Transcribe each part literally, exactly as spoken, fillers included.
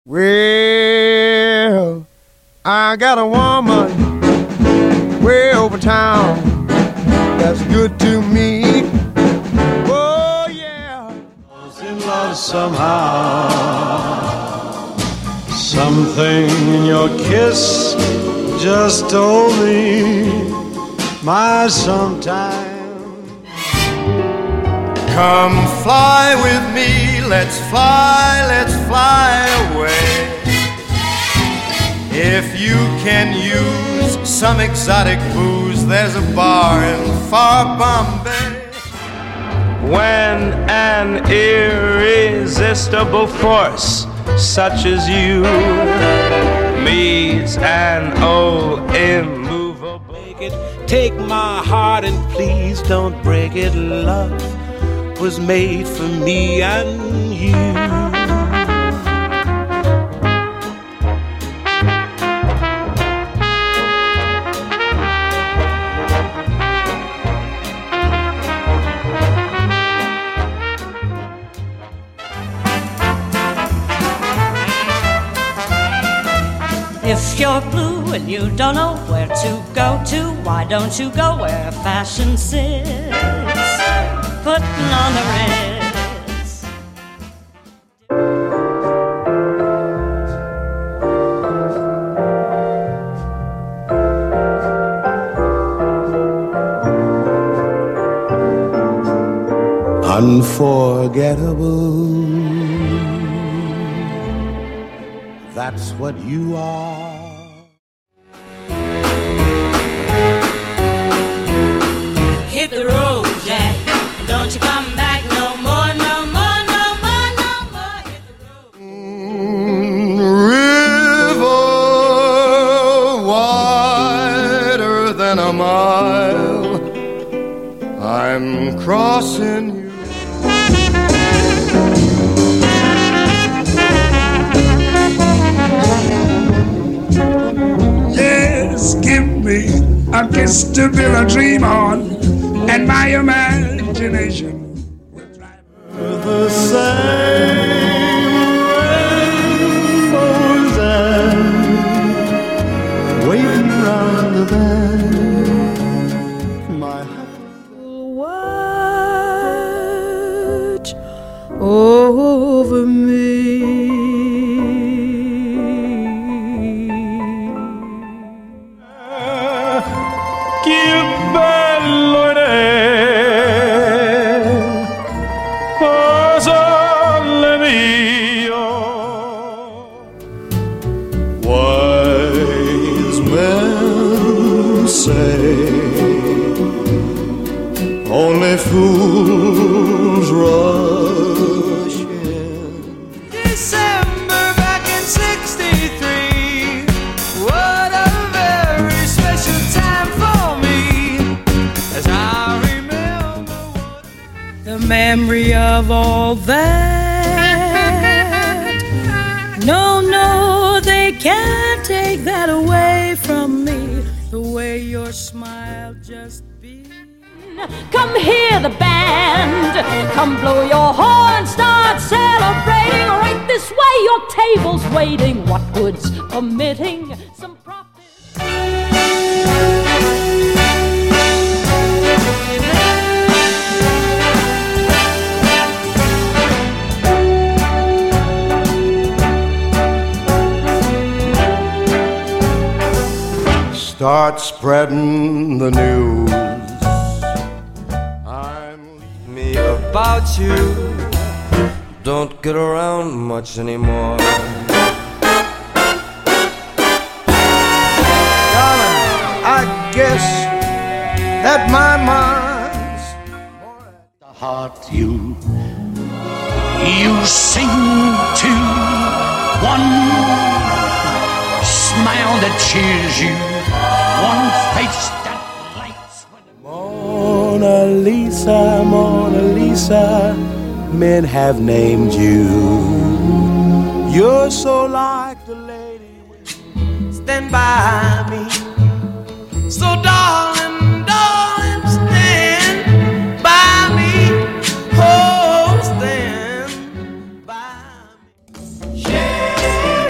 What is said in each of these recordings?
Well, I got a woman way over town that's good to me. Oh yeah, I was in love somehow. Something in your kiss just told me my sometime. Come fly with me, let's fly, let's fly away. If you can use some exotic booze, there's a bar in far Bombay. When an irresistible force such as you meets an old immovable. Make it, take my heart and please don't break it. Love was made for me and you. If you're blue and you don't know where to go to, why don't you go where fashion sits, putting on the ritz. Unforgettable, that's what you are. Hit the road, Jack, don't you come back no more, no more, no more, no more. Hit the road. Mm, river wider than a mile, I'm crossing you. Yes, give me a kiss to build a dream on, and my imagination will drive The same rainbows and waving round the bend. My Watch over me. che bello è, oh sole mio. Wise men say only fools rush in. December back in sixty-three. What a very special time for me, as I remember what the memory of all that. No, no, they can't take that away from me. The way your smile just beams. Come hear the band, come blow your horn, start celebrating. Right this way, your table's waiting. What good's omitting some profit? Start spreading the news. I'm Me about you don't get around much anymore. darling, I guess that my mind's more at the heart you you sing to. One smile that cheers you, one face that lights when Mona Lisa, Mona Lisa, men have named you. You're so like the lady. Stand by me. So darling, darling, stand by me. Oh, stand by me. Share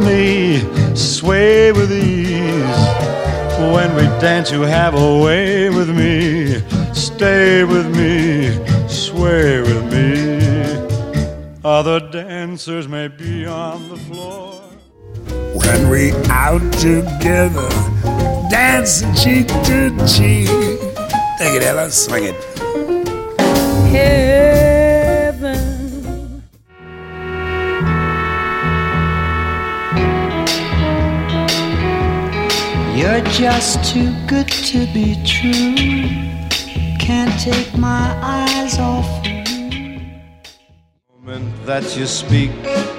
me, sway with ease. When we dance, you have a way with me. Stay with me, sway with me. Other dancers may be on the floor. When we out together, dancing cheek to cheek. Take it, Ella, swing it. Heaven. You're just too good to be true. Can't take my eyes off you. The moment that you speak,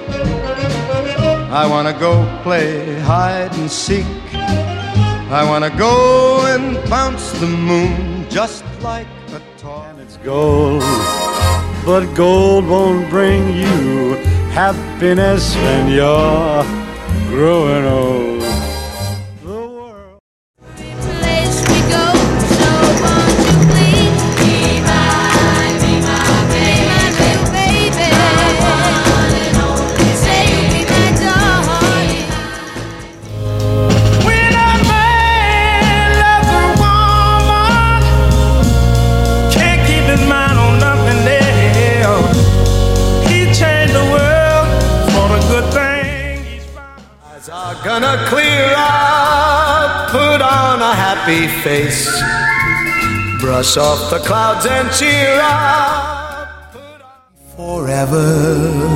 I wanna go play hide and seek. I wanna go and bounce the moon just like a toy. And it's gold, but gold won't bring you happiness when you're growing old. Are gonna clear up, put on a happy face, brush off the clouds and cheer up. Put on forever,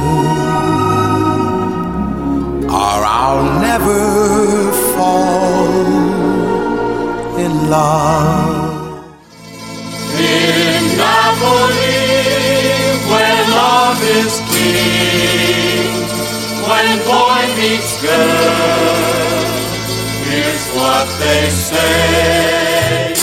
or I'll never fall in love. In Napoli, where love is king, when boy meets girl, here's what they say.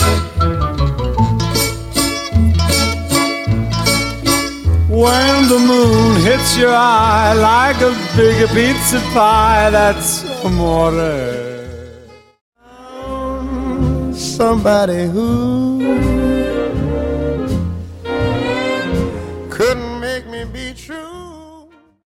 When the moon hits your eye like a big pizza pie, that's amore. Somebody who